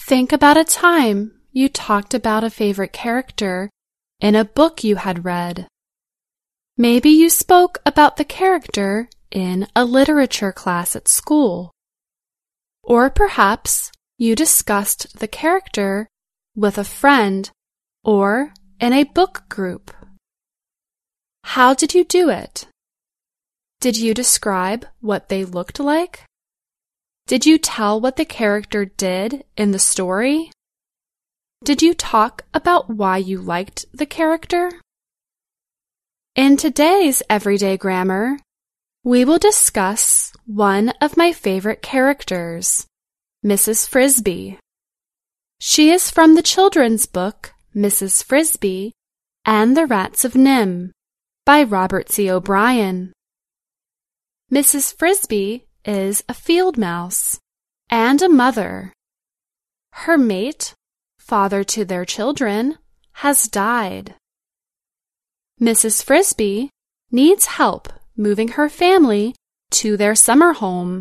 Think about a time you talked about a favorite character in a book you had read. Maybe you spoke about the character in a literature class at school. Or perhaps you discussed the character with a friend or in a book group. How did you do it? Did you describe what they looked like? Did you tell what the character did in the story? Did you talk about why you liked the character? In today's Everyday Grammar, we will discuss one of my favorite characters, Mrs. Frisby. She is from the children's book, Mrs. Frisby and the Rats of Nim, by Robert C. O'Brien. Mrs. Frisby is a field mouse and a mother. Her mate, father to their children, has died. Mrs. Frisby needs help moving her family to their summer home.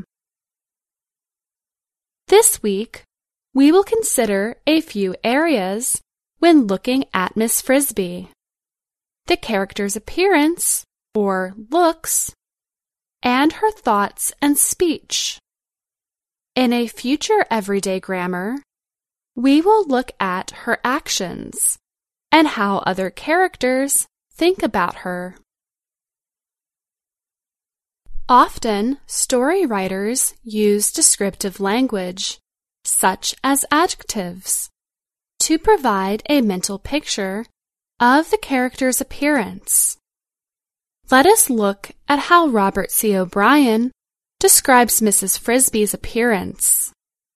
This week, we will consider a few areas when looking at Miss Frisby: the character's appearance, or looks, and her thoughts and speech. In a future Everyday Grammar, we will look at her actions and how other characters think about her. Often, story writers use descriptive language, such as adjectives, to provide a mental picture of the character's appearance. Let us look at how Robert C. O'Brien describes Mrs. Frisby's appearance.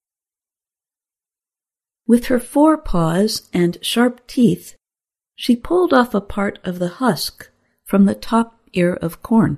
With her forepaws and sharp teeth, she pulled off a part of the husk from the top ear of corn.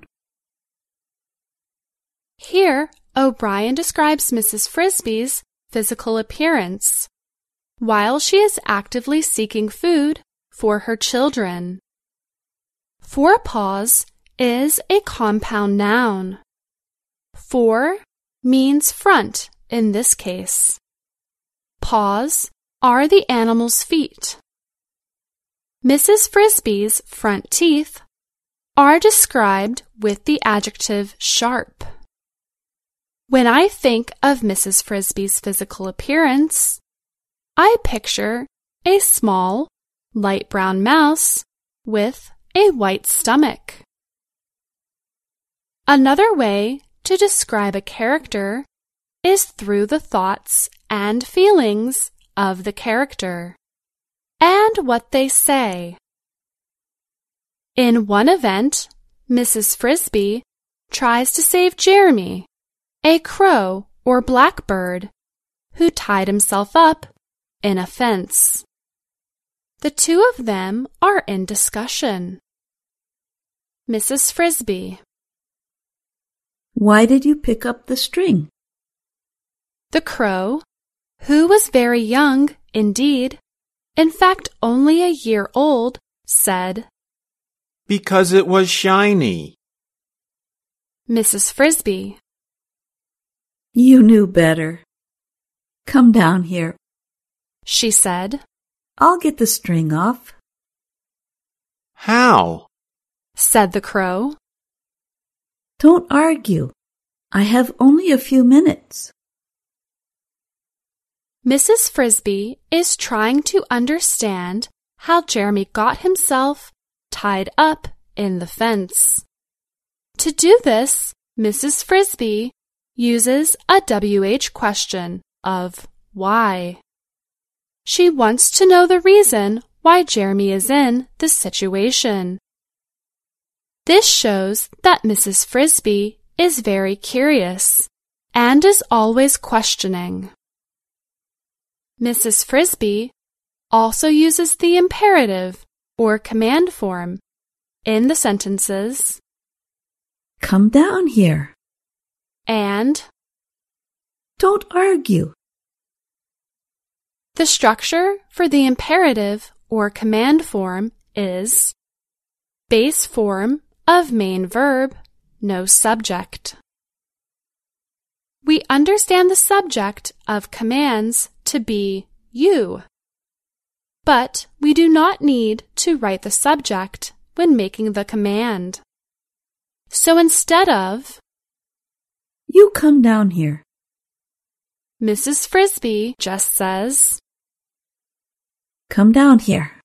Here, O'Brien describes Mrs. Frisby's physical appearance while she is actively seeking food for her children. Forepaws is a compound noun. Fore means front in this case. Paws are the animal's feet. Mrs. Frisby's front teeth are described with the adjective sharp. When I think of Mrs. Frisby's physical appearance, I picture a small, light brown mouse with a white stomach. Another way to describe a character is through the thoughts and feelings of the character and what they say. In one event, Mrs. Frisby tries to save Jeremy, a crow or blackbird, who tied himself up in a fence. The two of them are in discussion. Mrs. Frisby: Why did you pick up the string? The crow, who was very young indeed, in fact only a year old, said, Because it was shiny. Mrs. Frisby: You knew better. Come down here, she said. I'll get the string off. How? Said the crow. Don't argue. I have only a few minutes. Mrs. Frisby is trying to understand how Jeremy got himself tied up in the fence. To do this, Mrs. Frisby uses a WH question of why. She wants to know the reason why Jeremy is in this situation. This shows that Mrs. Frisby is very curious and is always questioning. Mrs. Frisby also uses the imperative or command form in the sentences Come down here and Don't argue. The structure for the imperative or command form is base form of main verb, no subject. We understand the subject of commands to be you. But we do not need to write the subject when making the command. So instead of, "You come down here," Mrs. Frisbee just says, "Come down here."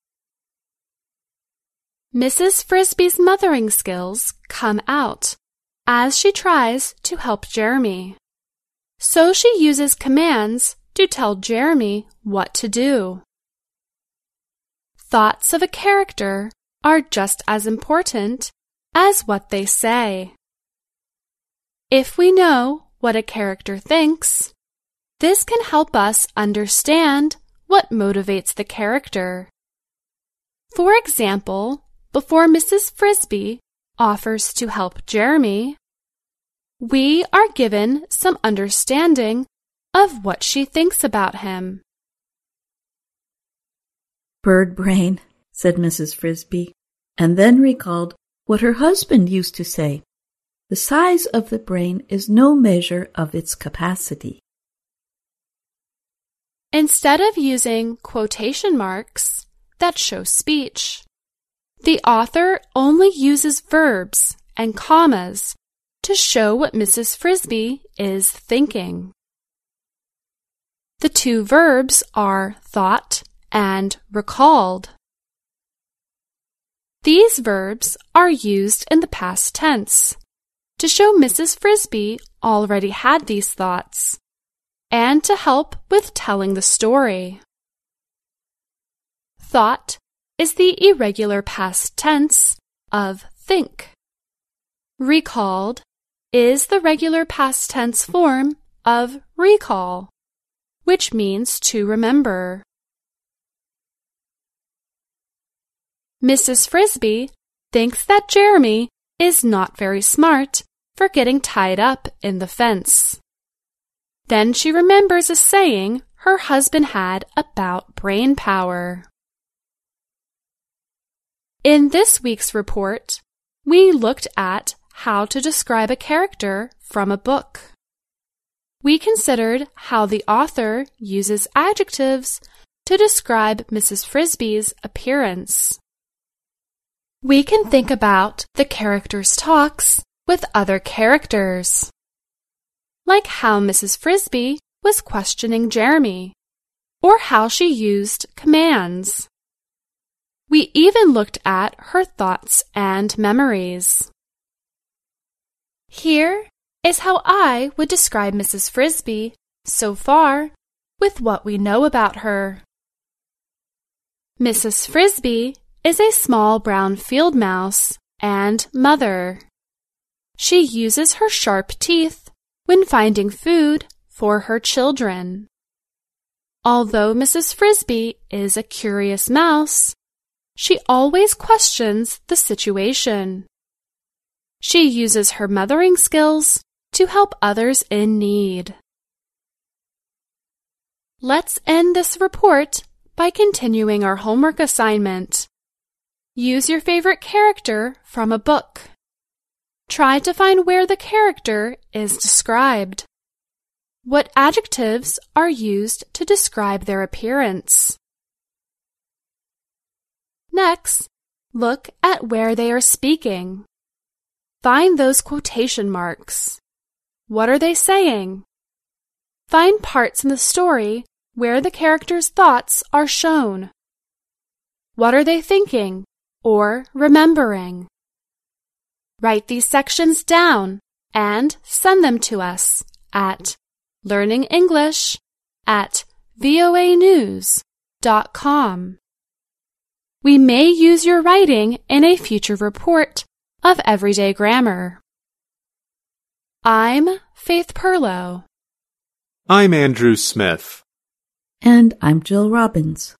Mrs. Frisbee's mothering skills come out as she tries to help Jeremy. So she uses commands to tell Jeremy what to do. Thoughts of a character are just as important as what they say. If we know what a character thinks, this can help us understand what motivates the character. For example, before Mrs. Frisbee offers to help Jeremy, we are given some understanding of what she thinks about him. "Bird brain," said Mrs. Frisbee, and then recalled what her husband used to say. The size of the brain is no measure of its capacity. Instead of using quotation marks that show speech, the author only uses verbs and commas to show what Mrs. Frisbee is thinking. The two verbs are thought and recalled. These verbs are used in the past tense to show Mrs. Frisbee already had these thoughts and to help with telling the story. Thought is the irregular past tense of think. Recalled is the regular past tense form of recall, which means to remember. Mrs. Frisbee thinks that Jeremy is not very smart for getting tied up in the fence. Then she remembers a saying her husband had about brain power. In this week's report, we looked at how to describe a character from a book. We considered how the author uses adjectives to describe Mrs. Frisbee's appearance. We can think about the character's talks with other characters, like how Mrs. Frisbee was questioning Jeremy, or how she used commands. We even looked at her thoughts and memories. Here is how I would describe Mrs. Frisbee so far with what we know about her. Mrs. Frisbee is a small brown field mouse and mother. She uses her sharp teeth when finding food for her children. Although Mrs. Frisbee is a curious mouse, she always questions the situation. She uses her mothering skills to help others in need. Let's end this report by continuing our homework assignment. Use your favorite character from a book. Try to find where the character is described. What adjectives are used to describe their appearance? Next, look at where they are speaking. Find those quotation marks. What are they saying? Find parts in the story where the character's thoughts are shown. What are they thinking or remembering? Write these sections down and send them to us at learningenglish@voanews.com. We may use your writing in a future report of Everyday Grammar. I'm Faith Perlow. I'm Andrew Smith. And I'm Jill Robbins.